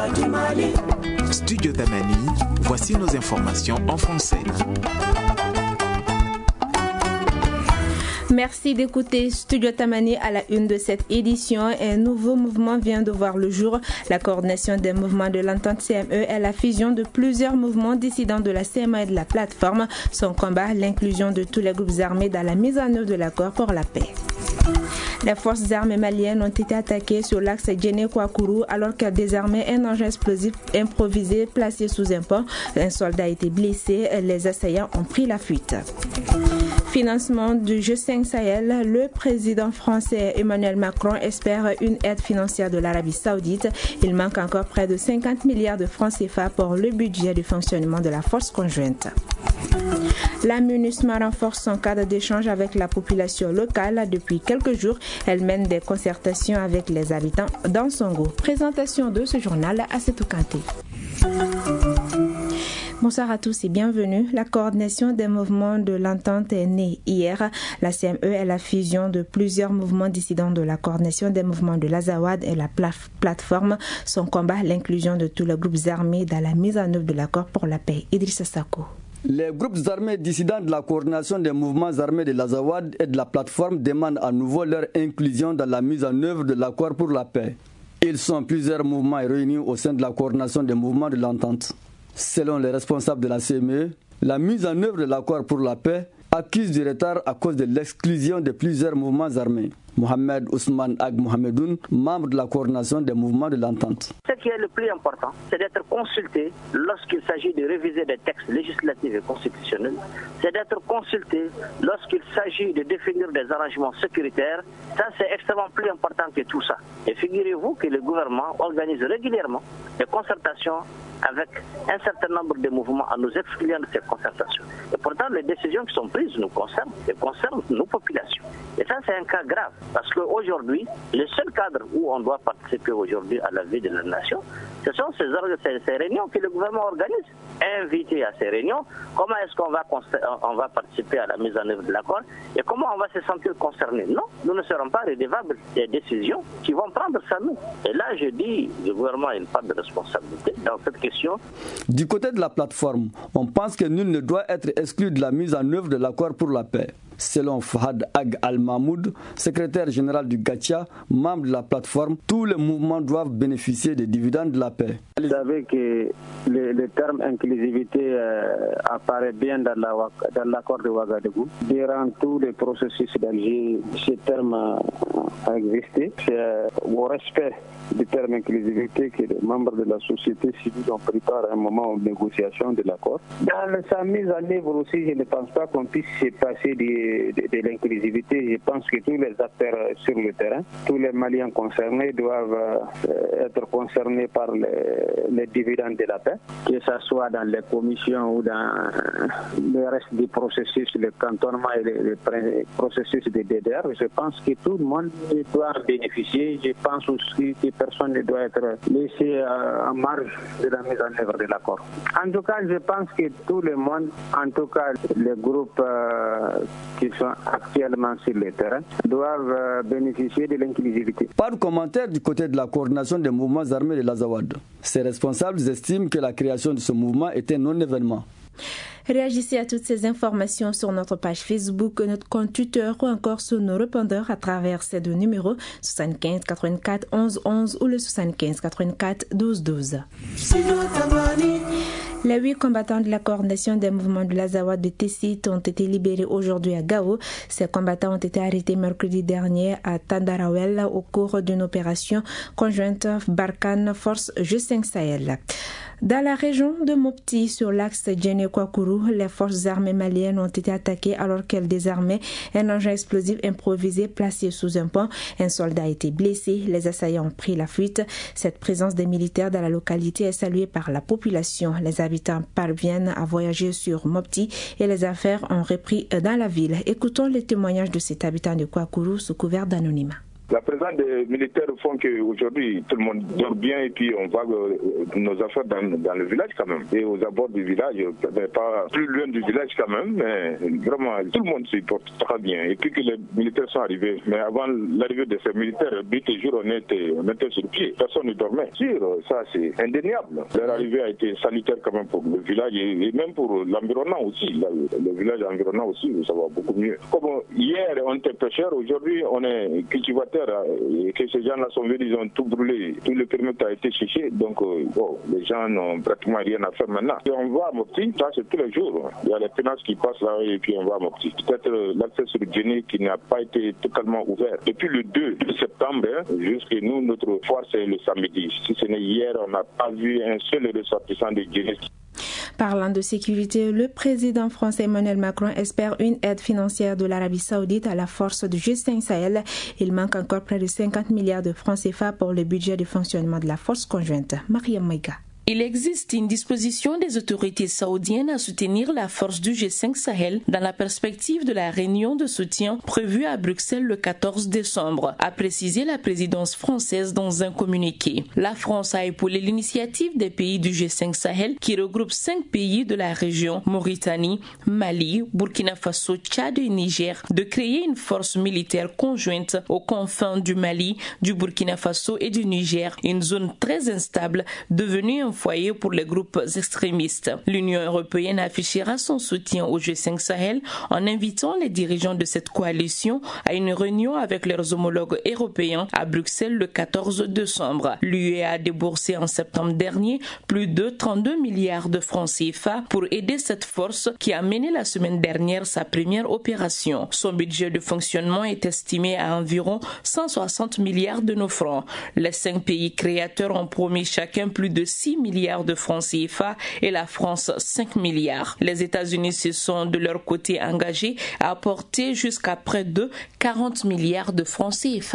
Studio Tamani, voici nos informations en français. Merci d'écouter Studio Tamani à la une de cette édition. Un nouveau mouvement vient de voir le jour. La coordination des mouvements de l'entente CME est la fusion de plusieurs mouvements dissidents de la CMA et de la plateforme. Son combat, l'inclusion de tous les groupes armés dans la mise en œuvre de l'accord pour la paix. Les forces armées maliennes ont été attaquées sur l'axe Djenné-Kouakourou alors qu'elles désarmaient un engin explosif improvisé placé sous un pont. Un soldat a été blessé. Les assaillants ont pris la fuite. Financement du G5 Sahel, le président français Emmanuel Macron espère une aide financière de l'Arabie Saoudite. Il manque encore près de 50 milliards de francs CFA pour le budget de fonctionnement de la force conjointe. La MINUSMA renforce son cadre d'échange avec la population locale. Depuis quelques jours, elle mène des concertations avec les habitants dans Songo. Présentation de ce journal à Setou Kanté. Bonsoir à tous et bienvenue. La coordination des mouvements de l'entente est née hier. La CME est la fusion de plusieurs mouvements dissidents de la coordination des mouvements de l'Azawad et la plateforme. Son combat, l'inclusion de tous les groupes armés dans la mise en œuvre de l'accord pour la paix. Idrissa Sako. Les groupes armés dissidents de la coordination des mouvements armés de l'Azawad et de la plateforme demandent à nouveau leur inclusion dans la mise en œuvre de l'accord pour la paix. Ils sont plusieurs mouvements réunis au sein de la coordination des mouvements de l'entente. Selon les responsables de la CME, la mise en œuvre de l'accord pour la paix accuse du retard à cause de l'exclusion de plusieurs mouvements armés. Mohamed Ousmane Ag Mohamedoun, membre de la coordination des mouvements de l'entente. Ce qui est le plus important, c'est d'être consulté lorsqu'il s'agit de réviser des textes législatifs et constitutionnels. C'est d'être consulté lorsqu'il s'agit de définir des arrangements sécuritaires. Ça, c'est extrêmement plus important que tout ça. Et figurez-vous que le gouvernement organise régulièrement des concertations avec un certain nombre de mouvements en nous excluant de ces concertations. Et pourtant, les décisions qui sont prises nous concernent nos populations. Et ça, c'est un cas grave. Parce qu'aujourd'hui, le seul cadre où on doit participer aujourd'hui à la vie de la nation, ce sont ces réunions que le gouvernement organise. Invité à ces réunions, comment est-ce qu'on va participer à la mise en œuvre de l'accord et comment on va se sentir concerné? Non, nous ne serons pas redevables des décisions qui vont prendre ça nous. Et là, je dis, le gouvernement a une part de responsabilité dans cette question. Du côté de la plateforme, on pense que nul ne doit être exclu de la mise en œuvre de l'accord pour la paix. Selon Fahad Ag Al-Mahmoud, secrétaire général du Gatia, membre de la plateforme, tous les mouvements doivent bénéficier des dividendes de la paix. Vous savez que le terme inclusivité apparaît bien dans l'accord de Ouagadougou. Durant tous les processus d'Alger, ce terme a existé. C'est au respect du terme inclusivité que les membres de la société civile ont pris part à un moment aux négociations de l'accord. Dans sa mise en œuvre aussi, je ne pense pas qu'on puisse se passer de l'inclusivité. Je pense que tous les acteurs sur le terrain, tous les Maliens concernés doivent être concernés par les dividendes de la paix, que ce soit dans les commissions ou dans le reste du processus, le cantonnement et le processus de DDR. Je pense que tout le monde doit en bénéficier. Je pense aussi que personne ne doit être laissé en marge de la mise en œuvre de l'accord. En tout cas, je pense que tout le monde, en tout cas les groupes qui sont actuellement sur le terrain, doivent bénéficier de l'inclusivité. Pas de commentaire du côté de la coordination des mouvements armés de l'Azawad. Ces responsables estiment que la création de ce mouvement est un non-événement. Réagissez à toutes ces informations sur notre page Facebook, notre compte Twitter ou encore sur nos répondeurs à travers ces deux numéros 75 84 11 11 ou le 75 84 12 12. Les 8 combattants de la coordination des mouvements de l'Azawad de Tessit ont été libérés aujourd'hui à Gao. Ces combattants ont été arrêtés mercredi dernier à Tandarawel au cours d'une opération conjointe Barkhane Force G5 Sahel. Dans la région de Mopti, sur l'axe Djenné-Kouakourou, les forces armées maliennes ont été attaquées alors qu'elles désarmaient un engin explosif improvisé placé sous un pont. Un soldat a été blessé, les assaillants ont pris la fuite. Cette présence des militaires dans la localité est saluée par la population. Les habitants parviennent à voyager sur Mopti et les affaires ont repris dans la ville. Écoutons les témoignages de cet habitant de Kouakourou sous couvert d'anonymat. La présence des militaires font qu'aujourd'hui, tout le monde dort bien et puis on va nos affaires dans le village quand même. Et aux abords du village, pas plus loin du village quand même, mais vraiment, tout le monde se porte très bien. Et puis que les militaires sont arrivés, mais avant l'arrivée de ces militaires, 8 jours, on était sur pied. Personne ne dormait. Sûr, ça c'est indéniable. Leur arrivée a été salutaire quand même pour le village et même pour l'environnement aussi. Le village environnant aussi, ça va beaucoup mieux. Comme hier, on était pêcheurs, aujourd'hui, on est cultivateurs. Et que ces gens-là sont venus, ils ont tout brûlé. Tout le périmètre a été séché. Donc, les gens n'ont pratiquement rien à faire maintenant. Et on va à Mopti, ça c'est tous les jours. Il y a les pénages qui passent là et puis on va à Mopti. Peut-être l'accès sur Djenné qui n'a pas été totalement ouvert. Depuis le 2 septembre, jusqu'à nous, notre foire c'est le samedi. Si ce n'est hier, on n'a pas vu un seul ressortissant de Djenné. Parlant de sécurité, le président français Emmanuel Macron espère une aide financière de l'Arabie Saoudite à la force du G5 Sahel. Il manque encore près de 50 milliards de francs CFA pour le budget de fonctionnement de la force conjointe. Mariam Maïga. Il existe une disposition des autorités saoudiennes à soutenir la force du G5 Sahel dans la perspective de la réunion de soutien prévue à Bruxelles le 14 décembre, a précisé la présidence française dans un communiqué. La France a épaulé l'initiative des pays du G5 Sahel qui regroupe 5 pays de la région, Mauritanie, Mali, Burkina Faso, Tchad et Niger, de créer une force militaire conjointe aux confins du Mali, du Burkina Faso et du Niger, une zone très instable devenue un foyer pour les groupes extrémistes. L'Union européenne affichera son soutien au G5 Sahel en invitant les dirigeants de cette coalition à une réunion avec leurs homologues européens à Bruxelles le 14 décembre. L'UE a déboursé en septembre dernier plus de 32 milliards de francs CFA pour aider cette force qui a mené la semaine dernière sa première opération. Son budget de fonctionnement est estimé à environ 160 milliards de nos francs. Les 5 pays créateurs ont promis chacun plus de 6 milliards de francs CFA et la France 5 milliards. Les États-Unis se sont de leur côté engagés à apporter jusqu'à près de 40 milliards de francs CFA.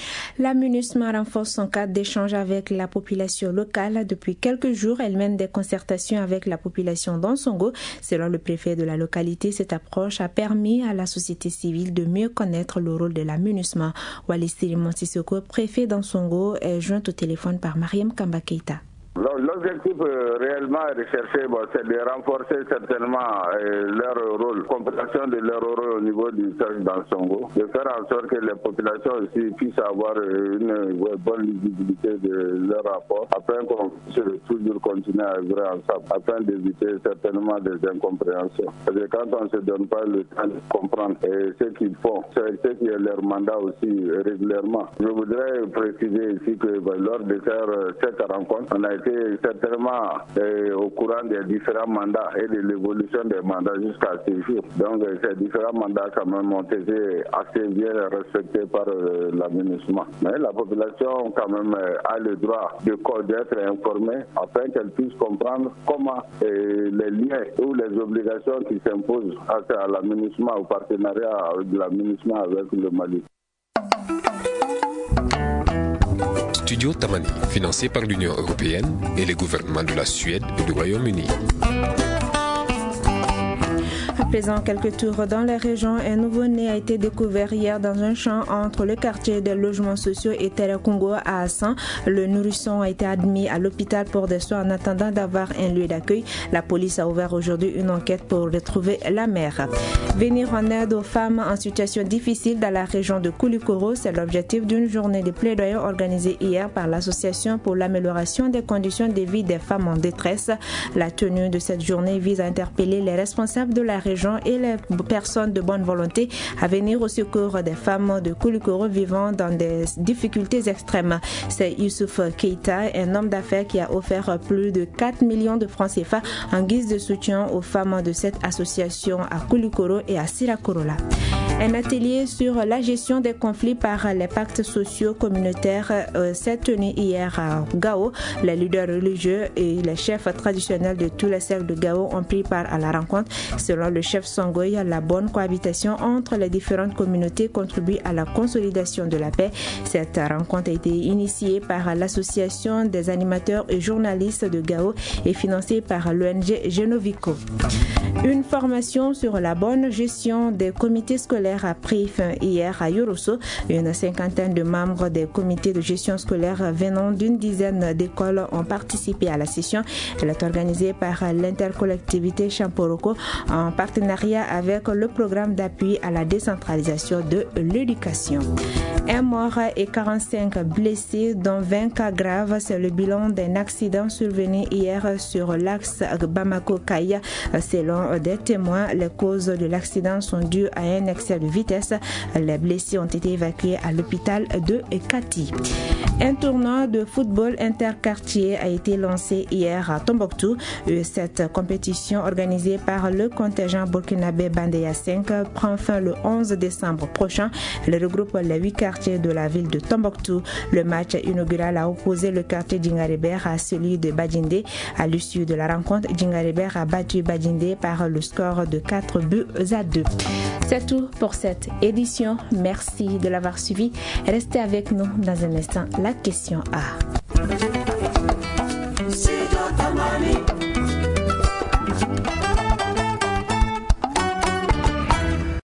La MINUSMA renforce son cadre d'échange avec la population locale. Depuis quelques jours, elle mène des concertations avec la population d'Ansongo. Selon le préfet de la localité, cette approche a permis à la société civile de mieux connaître le rôle de la MINUSMA. Wallis Sirimon Sissoko, préfet d'Ansongo, est joint au téléphone par Mariam Kamba Keita. L'objectif réellement recherché, c'est de renforcer certainement leur rôle, compréhension de leur rôle au niveau du church d'Ansongo, de faire en sorte que les populations aussi puissent avoir une bonne visibilité de leur rapport, afin qu'on puisse toujours continuer à vivre ensemble, afin d'éviter certainement des incompréhensions. Parce que quand on ne se donne pas le temps de comprendre ce qu'ils font, c'est ce qui est leur mandat aussi régulièrement. Je voudrais préciser ici que lors de cette rencontre, on a été certainement au courant des différents mandats et de l'évolution des mandats jusqu'à ce jour. Donc ces différents mandats quand même ont été assez bien respectés par la MINUSMA. Mais la population quand même a le droit d'être informée afin qu'elle puisse comprendre comment les liens ou les obligations qui s'imposent à la MINUSMA, au partenariat de la MINUSMA avec le Mali. Studio Tamani, financé par l'Union européenne et les gouvernements de la Suède et du Royaume-Uni. À présent, quelques tours dans les régions. Un nouveau-né a été découvert hier dans un champ entre le quartier des logements sociaux et Terekungo à Hassan. Le nourrisson a été admis à l'hôpital pour des soins en attendant d'avoir un lieu d'accueil. La police a ouvert aujourd'hui une enquête pour retrouver la mère. Venir en aide aux femmes en situation difficile dans la région de Koulikoro, c'est l'objectif d'une journée de plaidoyer organisée hier par l'Association pour l'amélioration des conditions de vie des femmes en détresse. La tenue de cette journée vise à interpeller les responsables de la région et les personnes de bonne volonté à venir au secours des femmes de Koulikoro vivant dans des difficultés extrêmes. C'est Youssouf Keita, un homme d'affaires qui a offert plus de 4 millions de francs CFA en guise de soutien aux femmes de cette association à Koulikoro et à Sirakorola. Un atelier sur la gestion des conflits par les pactes sociaux communautaires s'est tenu hier à Gao. Les leaders religieux et les chefs traditionnels de tous les cercles de Gao ont pris part à la rencontre. Selon le chef Songoy, la bonne cohabitation entre les différentes communautés contribue à la consolidation de la paix. Cette rencontre a été initiée par l'association des animateurs et journalistes de Gao et financée par l'ONG Genovico. Une formation sur la bonne gestion des comités scolaires scolaire a pris fin hier à Yorosso. Une cinquantaine de membres des comités de gestion scolaire venant d'une dizaine d'écoles ont participé à la session. Elle est organisée par l'intercollectivité Champoroko en partenariat avec le programme d'appui à la décentralisation de l'éducation. Un mort et 45 blessés, dont 20 cas graves. C'est le bilan d'un accident survenu hier sur l'axe Bamako-Kaya. Selon des témoins, les causes de l'accident sont dues à un excès de vitesse. Les blessés ont été évacués à l'hôpital de Kati. Un tournoi de football interquartier a été lancé hier à Tombouctou. Cette compétition organisée par le contingent burkinabé Bandeya 5 prend fin le 11 décembre prochain. Elle regroupe les 8 quartiers de la ville de Tombouctou. Le match inaugural a opposé le quartier d'Djingaribert à celui de Badjindé. À l'issue de la rencontre, Djingaribert a battu Badjindé par le score de 4-2. C'est tout pour cette édition. Merci de l'avoir suivi. Restez avec nous dans un instant. La question A.